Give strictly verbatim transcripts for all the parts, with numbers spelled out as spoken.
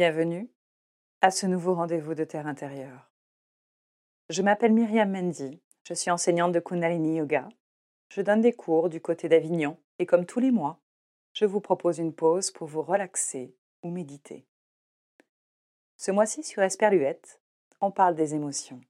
Bienvenue à ce nouveau rendez-vous de Terre intérieure. Je m'appelle Myriam Mendy, je suis enseignante de Kundalini Yoga. Je donne des cours du côté d'Avignon et comme tous les mois, je vous propose une pause pour vous relaxer ou méditer. Ce mois-ci sur Esperluette, on parle des émotions.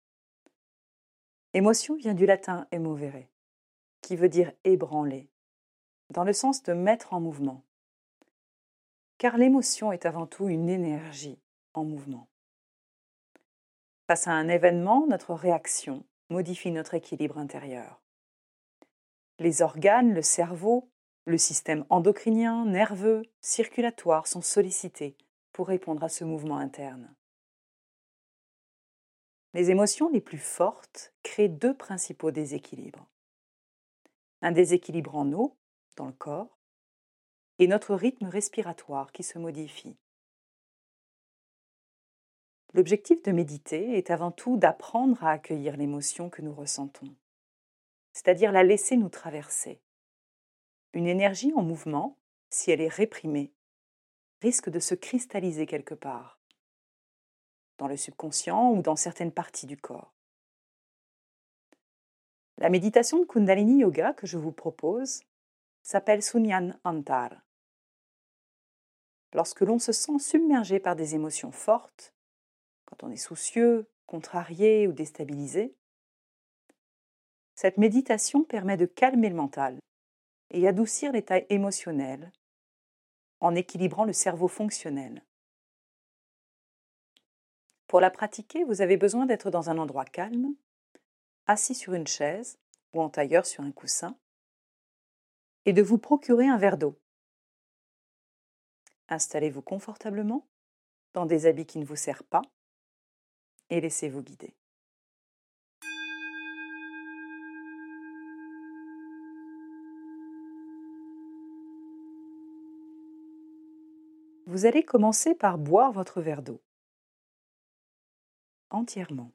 Émotion vient du latin emovere, qui veut dire ébranler, dans le sens de mettre en mouvement. Car l'émotion est avant tout une énergie en mouvement. Face à un événement, notre réaction modifie notre équilibre intérieur. Les organes, le cerveau, le système endocrinien, nerveux, circulatoire sont sollicités pour répondre à ce mouvement interne. Les émotions les plus fortes créent deux principaux déséquilibres. Un déséquilibre en eau, dans le corps, et notre rythme respiratoire qui se modifie. L'objectif de méditer est avant tout d'apprendre à accueillir l'émotion que nous ressentons, c'est-à-dire la laisser nous traverser. Une énergie en mouvement, si elle est réprimée, risque de se cristalliser quelque part, dans le subconscient ou dans certaines parties du corps. La méditation de Kundalini Yoga que je vous propose s'appelle Sunyan Antar. Lorsque l'on se sent submergé par des émotions fortes, quand on est soucieux, contrarié ou déstabilisé, cette méditation permet de calmer le mental et adoucir l'état émotionnel en équilibrant le cerveau fonctionnel. Pour la pratiquer, vous avez besoin d'être dans un endroit calme, assis sur une chaise ou en tailleur sur un coussin, et de vous procurer un verre d'eau. Installez-vous confortablement dans des habits qui ne vous serrent pas et laissez-vous guider. Vous allez commencer par boire votre verre d'eau entièrement.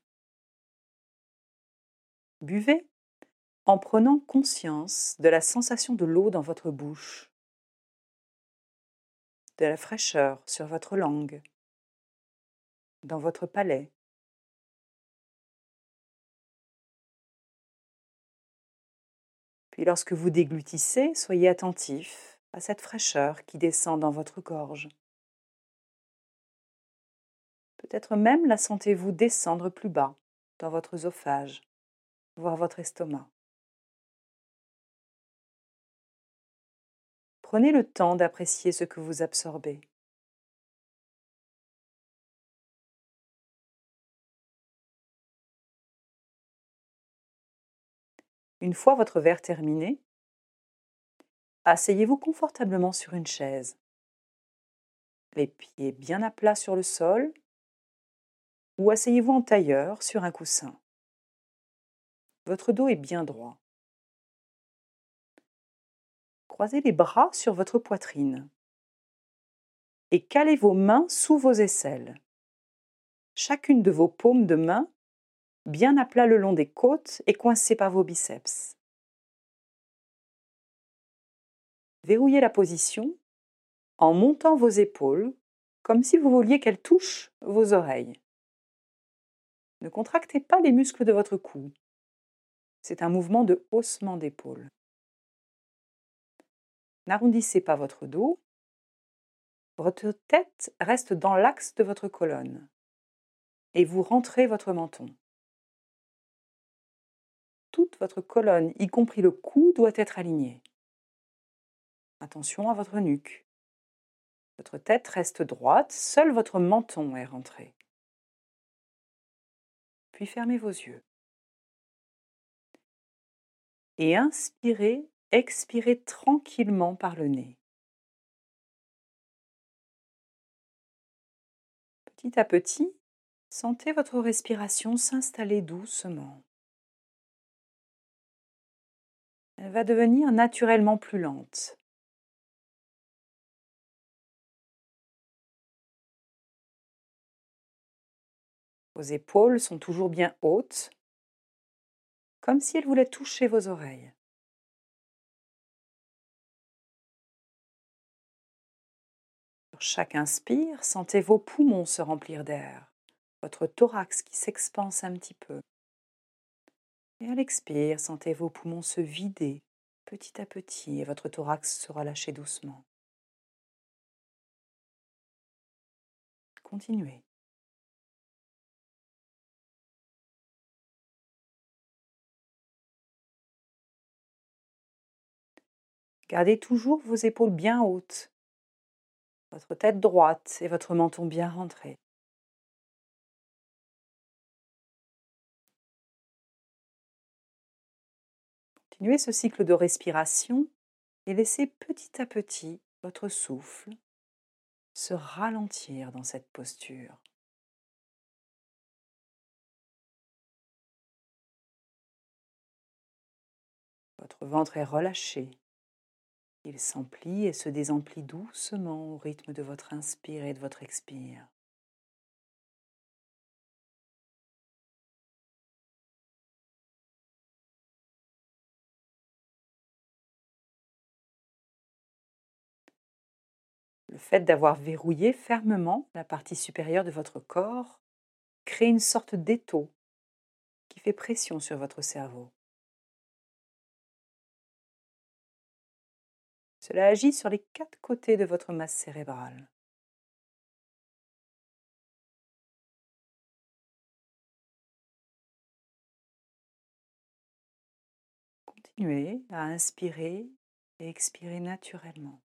Buvez en prenant conscience de la sensation de l'eau dans votre bouche, de la fraîcheur sur votre langue, dans votre palais. Puis lorsque vous déglutissez, soyez attentif à cette fraîcheur qui descend dans votre gorge. Peut-être même la sentez-vous descendre plus bas, dans votre œsophage, voire votre estomac. Prenez le temps d'apprécier ce que vous absorbez. Une fois votre verre terminé, asseyez-vous confortablement sur une chaise, les pieds bien à plat sur le sol, ou asseyez-vous en tailleur sur un coussin. Votre dos est bien droit. Croisez les bras sur votre poitrine et calez vos mains sous vos aisselles. Chacune de vos paumes de main bien à plat le long des côtes et coincée par vos biceps. Verrouillez la position en montant vos épaules comme si vous vouliez qu'elles touchent vos oreilles. Ne contractez pas les muscles de votre cou. C'est un mouvement de haussement d'épaule. N'arrondissez pas votre dos. Votre tête reste dans l'axe de votre colonne et vous rentrez votre menton. Toute votre colonne, y compris le cou, doit être alignée. Attention à votre nuque. Votre tête reste droite, seul votre menton est rentré. Puis fermez vos yeux. Et inspirez, expirez tranquillement par le nez. Petit à petit, sentez votre respiration s'installer doucement. Elle va devenir naturellement plus lente. Vos épaules sont toujours bien hautes, comme si elles voulaient toucher vos oreilles. Sur chaque inspire, sentez vos poumons se remplir d'air, votre thorax qui s'expanse un petit peu. Et à l'expire, sentez vos poumons se vider petit à petit et votre thorax se relâcher doucement. Continuez. Gardez toujours vos épaules bien hautes, votre tête droite et votre menton bien rentré. Continuez ce cycle de respiration et laissez petit à petit votre souffle se ralentir dans cette posture. Votre ventre est relâché. Il s'emplit et se désemplit doucement au rythme de votre inspire et de votre expire. Le fait d'avoir verrouillé fermement la partie supérieure de votre corps crée une sorte d'étau qui fait pression sur votre cerveau. Cela agit sur les quatre côtés de votre masse cérébrale. Continuez à inspirer et expirer naturellement.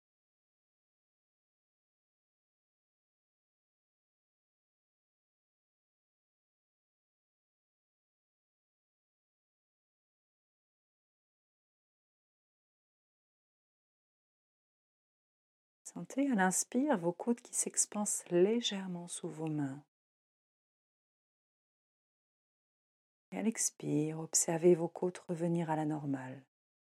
Sentez à l'inspire vos côtes qui s'expansent légèrement sous vos mains. Et à l'expire, observez vos côtes revenir à la normale.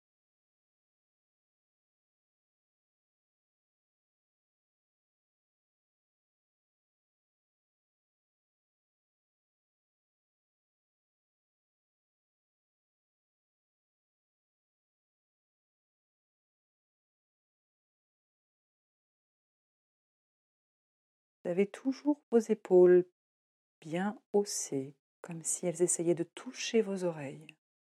Vous avez toujours vos épaules bien haussées, comme si elles essayaient de toucher vos oreilles.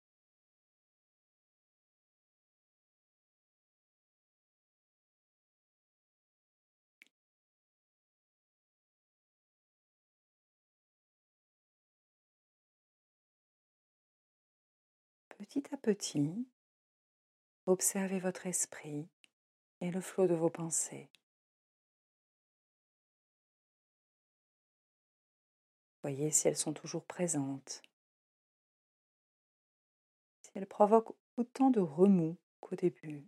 Petit à petit, observez votre esprit et le flot de vos pensées. Voyez si elles sont toujours présentes, si elles provoquent autant de remous qu'au début.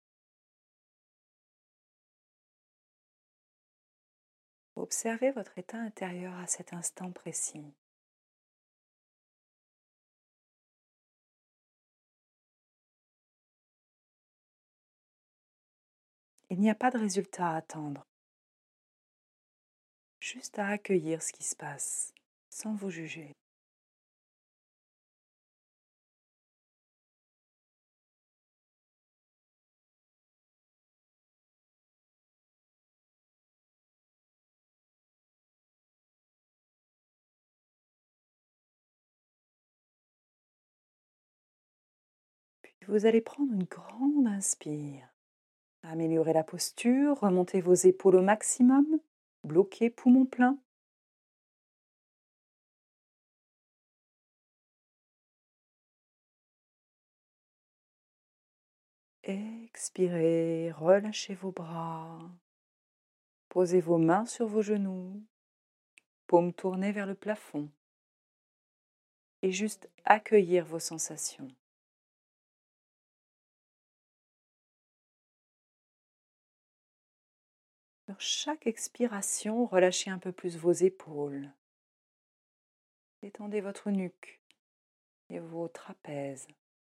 Observez votre état intérieur à cet instant précis. Il n'y a pas de résultat à attendre, juste à accueillir ce qui se passe, sans vous juger. Puis vous allez prendre une grande inspire. Améliorez la posture, remontez vos épaules au maximum, bloquez poumon plein. Expirez, relâchez vos bras. Posez vos mains sur vos genoux, paumes tournées vers le plafond. Et juste accueillir vos sensations. Sur chaque expiration, relâchez un peu plus vos épaules. Détendez votre nuque et vos trapèzes.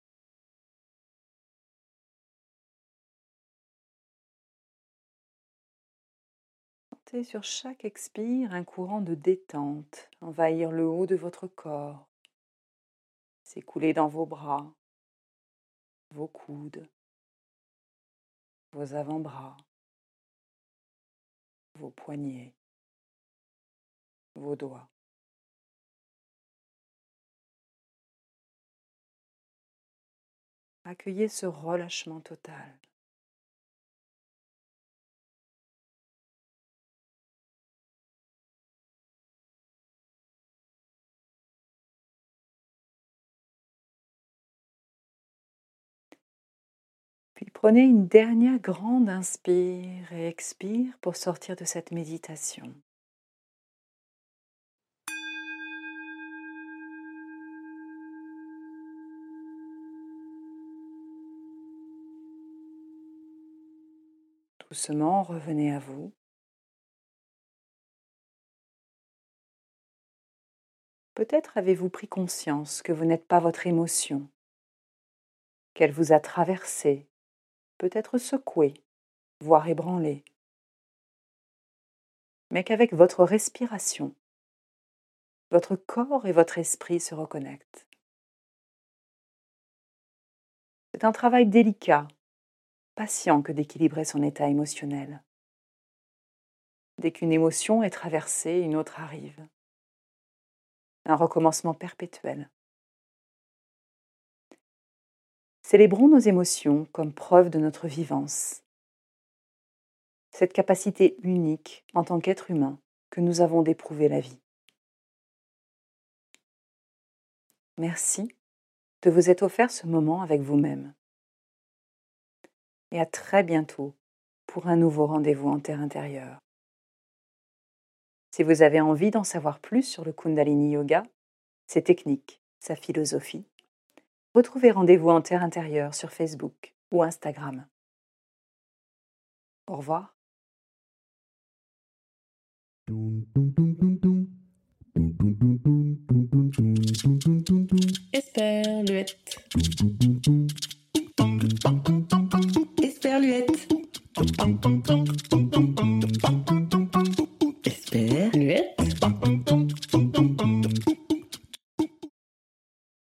Sentez sur chaque expire un courant de détente envahir le haut de votre corps, s'écouler dans vos bras, vos coudes, vos avant-bras. vos poignets, vos doigts. Accueillez ce relâchement total. Puis prenez une dernière grande inspire et expire pour sortir de cette méditation. Doucement, revenez à vous. Peut-être avez-vous pris conscience que vous n'êtes pas votre émotion, qu'elle vous a traversé, peut-être secoué, voire ébranlé, mais qu'avec votre respiration, votre corps et votre esprit se reconnectent. C'est un travail délicat, patient que d'équilibrer son état émotionnel. Dès qu'une émotion est traversée, une autre arrive. Un recommencement perpétuel. Célébrons nos émotions comme preuve de notre vivance. Cette capacité unique en tant qu'être humain que nous avons d'éprouver la vie. Merci de vous être offert ce moment avec vous-même. Et à très bientôt pour un nouveau rendez-vous en terre intérieure. Si vous avez envie d'en savoir plus sur le Kundalini Yoga, ses techniques, sa philosophie, retrouvez Rendez-vous en terre intérieure sur Facebook ou Instagram. Au revoir. Esperluette. Esperluette.